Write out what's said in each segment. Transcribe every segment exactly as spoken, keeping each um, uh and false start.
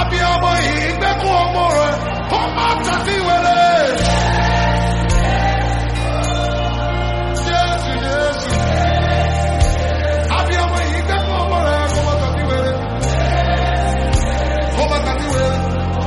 Abiyamo ìgbẹ́kùn ọmọ rẹ̀, kó má tàbí wẹ̀rẹ̀. Jésù, Jésù. Abiyamo ìgbẹ́kùn ọmọ rẹ̀, kó má tàbí wẹ̀rẹ̀. Kó má tàbí wẹ̀rẹ̀.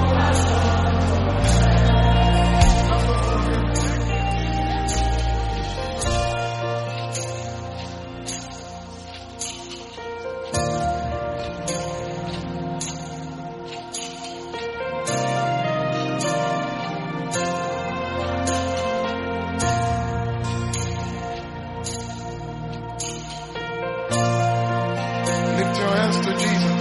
Lift your hands to Jesus.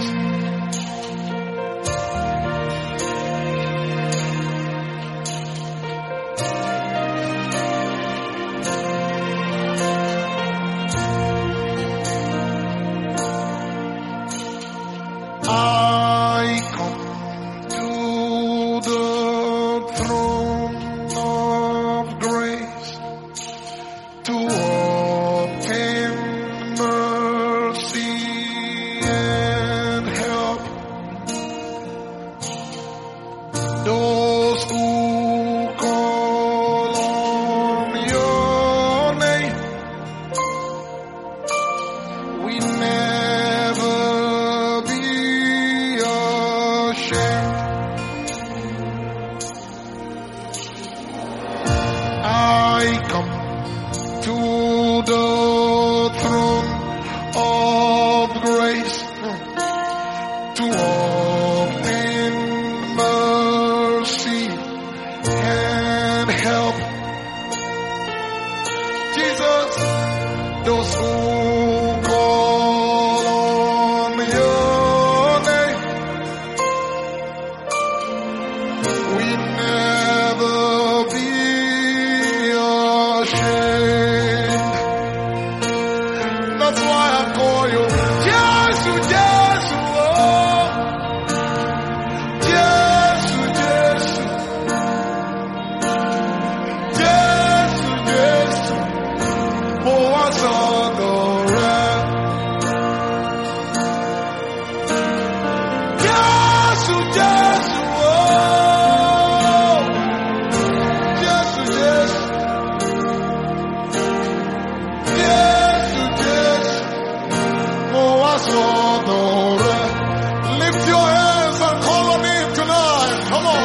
I come to the throne of grace to obtain mercy and help those who call on your name. We never be ashamed. I come to the throne of grace to obtain mercy and help. Jesus, those who call on your name, we never be ashamed. That's why I call you Jesus, Jesus, oh. Jesus, Jesus. Jesus, Jesus. Oh, I saw the red. Jesus, Jesus, oh. Jesus, Jesus. Jesus, Jesus. Oh, I saw the red. Lift your hands and call on him tonight. Come on.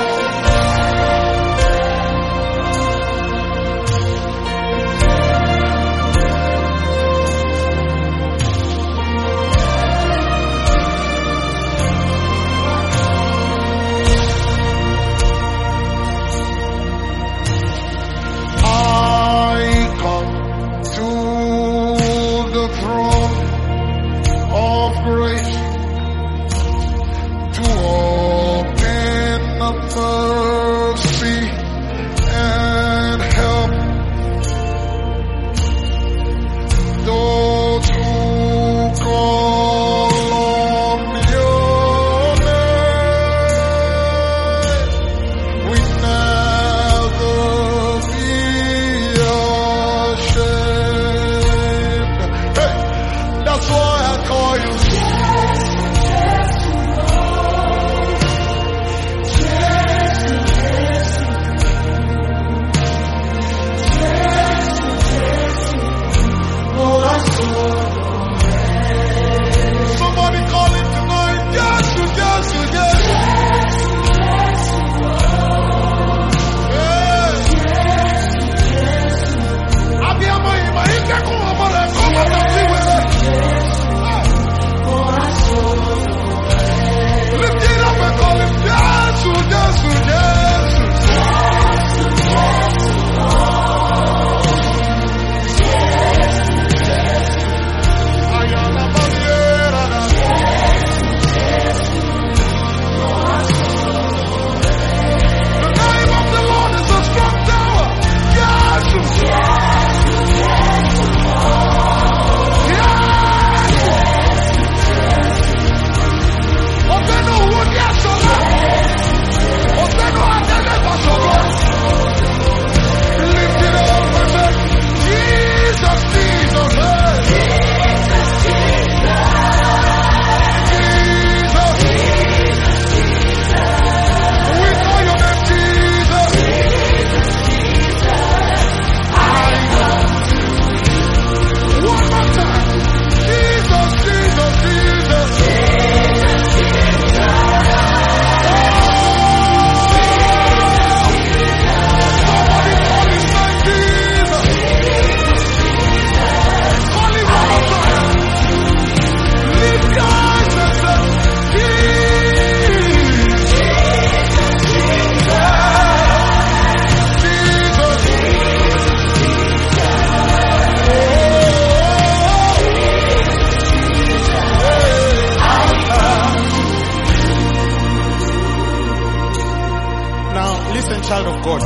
child of God.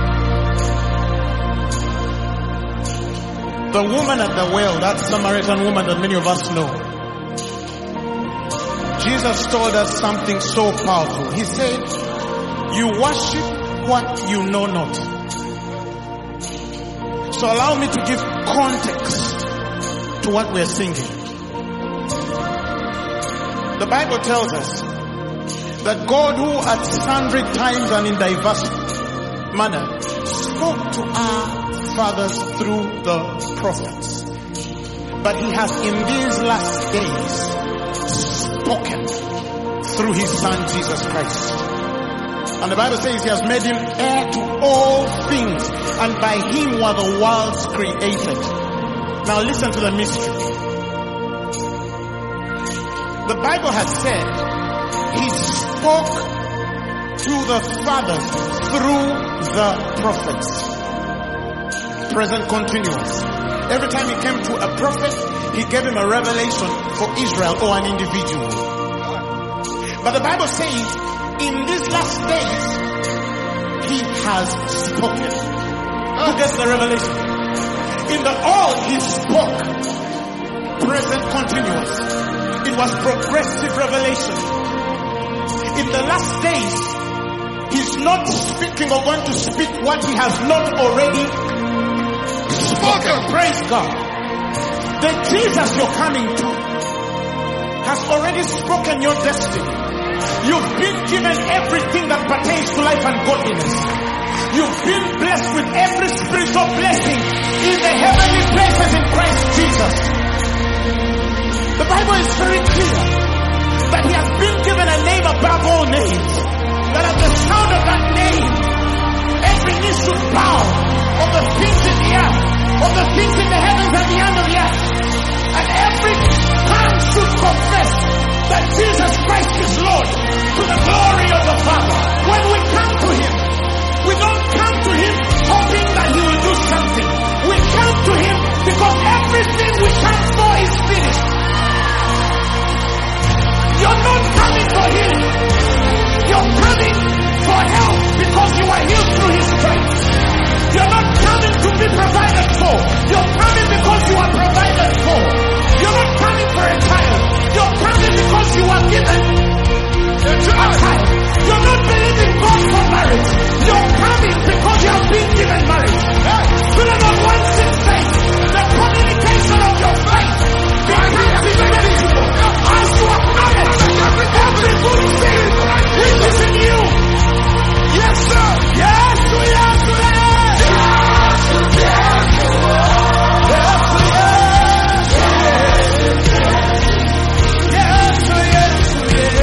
The woman at the well, that Samaritan woman that many of us know, Jesus told us something so powerful. He said, you worship what you know not. So allow me to give context to what we're singing. The Bible tells us that God, who at sundry times and in diverse manner spoke to our fathers through the prophets, but he has in these last days spoken through his son Jesus Christ. And the Bible says he has made him heir to all things, and by him were the worlds created. Now listen to the mystery. The Bible has said he spoke to the fathers through the prophets. Present continuous. Every time he came to a prophet, he gave him a revelation for Israel or an individual. But the Bible says, in these last days, he has spoken. Who gets the revelation? In the all he spoke. Present continuous. It was progressive revelation. In the last days, he's not speaking or going to speak what he has not already spoken. Praise God. The Jesus you're coming to has already spoken your destiny. You've been given everything that pertains to life and godliness. You've been blessed with every spiritual blessing in the heavenly places in Christ Jesus. The Bible is very clear that he has been given a name above all names. That at the sound of that name, every knee should bow of the things in the earth, of the things in the heavens and the under the earth. And every tongue should confess that Jesus Christ is Lord, to the glory of the Father. When we come to him, we don't come to him hoping that he will do something. We come to him because everything we come for is finished. You're not coming for healing. You're coming for help because you are healed through his stripes. You're not coming to be provided for. You're coming because you are provided for. You're not coming for a child. You're coming because you are given a child. You're not believing God for marriage. You're coming because you have been given marriage. Philemon one six says, the communication of your faith becomes effective as you acknowledge every good thing which is in you. Yes, sir. Yes, we are today. Yes, yes, yes, yes, yes, yes.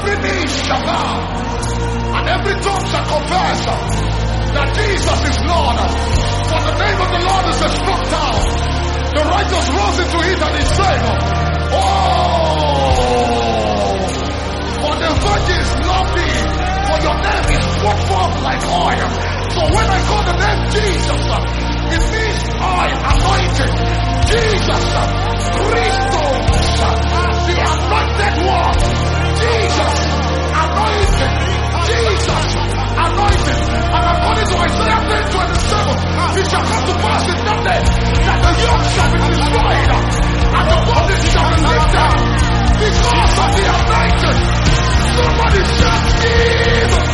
every knee shall bow, and every tongue shall confess that Jesus is Lord. For the name of the Lord is a strong tower. The righteous rose into it and is saved. Oh, for the virgins love thee, for your name is put forth like oil. So when I call the name Jesus, it means oil, anointed. Jesus, Christos, the anointed one. Jesus, anointed. Jesus, anointed. And according to Isaiah ten twenty-seven, it shall come to pass in that day that the yoke shall be destroyed and the bondage shall be lifted because of the anointed. Somebody shout Jesus.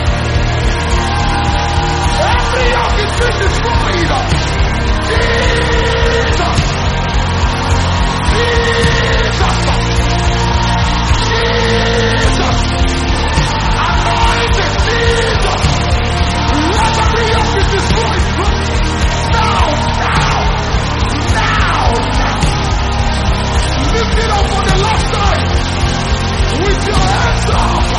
Every yoke is being destroyed. Jesus. Jesus. Jesus. Anointed Jesus. Let every yoke be destroyed. Now, now, now, now. Lift it up for the last time. With your hands up.